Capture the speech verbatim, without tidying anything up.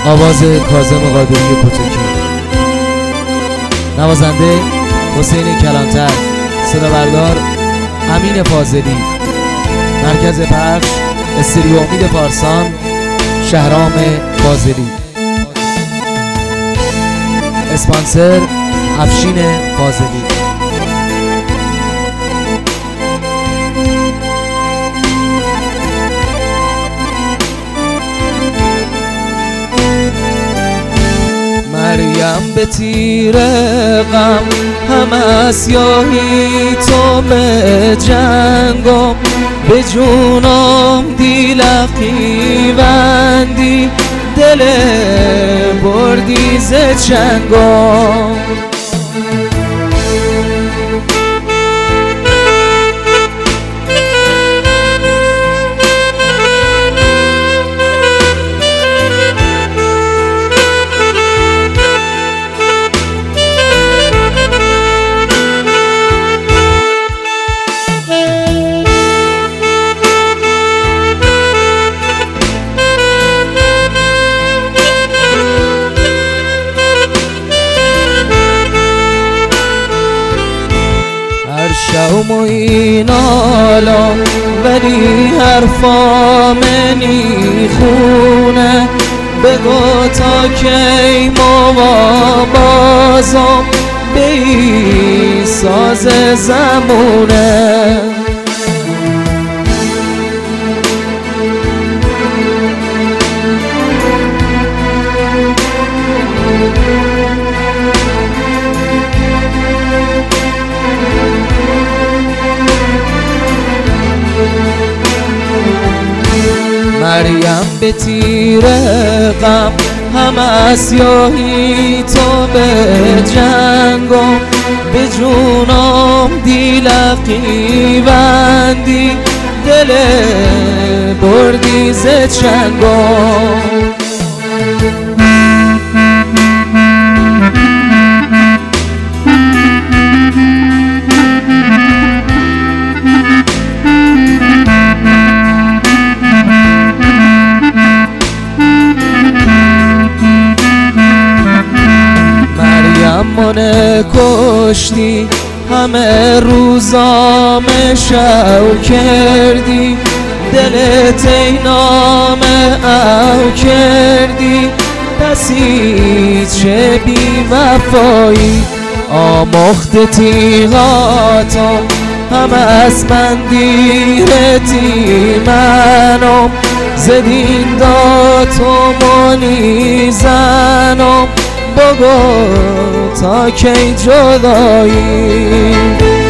آواز کاظم قادری پتوکی، نوازنده حسین کلانتر، صدا بردار امین فاضلی، مرکز پخش استریو امید پارسان، شهرام فاضلی، اسپانسر افشین فاضلی. مریم به تیر غم همه سیاهی تو به جنگم، به جونم دیلقی بندی دل بردی ز چنگم. شوم و این حالا ولی حرفا منی خونه، بگو تا کی ما بازم به این ساز زمونه. مریم به تیر غم همه سیاهی تو به جنگم، به جونم دیلقی بندی دل بردی ز چنگم. منه کشتی همه روزام شو کردی، دلت ای نامه او کردی، پسی چه بی وفایی آمخت تیغاتم همه از بندیرتی منم، زدین داتم و نیزنم، بگو تا کی جدایی.